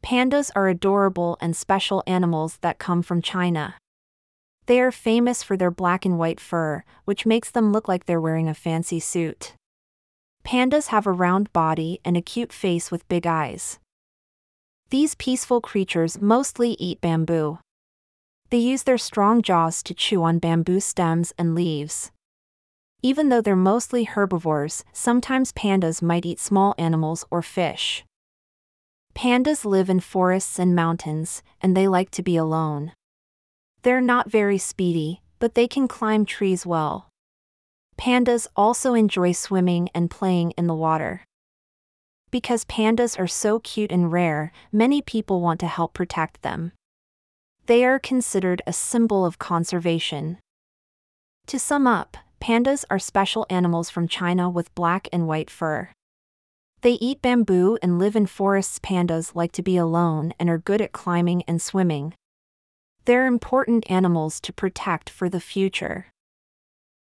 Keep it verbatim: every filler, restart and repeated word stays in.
Pandas are adorable and special animals that come from China. They are famous for their black and white fur, which makes them look like they're wearing a fancy suit. Pandas have a round body and a cute face with big eyes. These peaceful creatures mostly eat bamboo. They use their strong jaws to chew on bamboo stems and leaves. Even though they're mostly herbivores, sometimes pandas might eat small animals or fish. Pandas live in forests and mountains, and they like to be alone. They're not very speedy, but they can climb trees well. Pandas also enjoy swimming and playing in the water. Because pandas are so cute and rare, many people want to help protect them. They are considered a symbol of conservation. To sum up, pandas are special animals from China with black and white fur. They eat bamboo and live in forests. Pandas like to be alone and are good at climbing and swimming. They're important animals to protect for the future.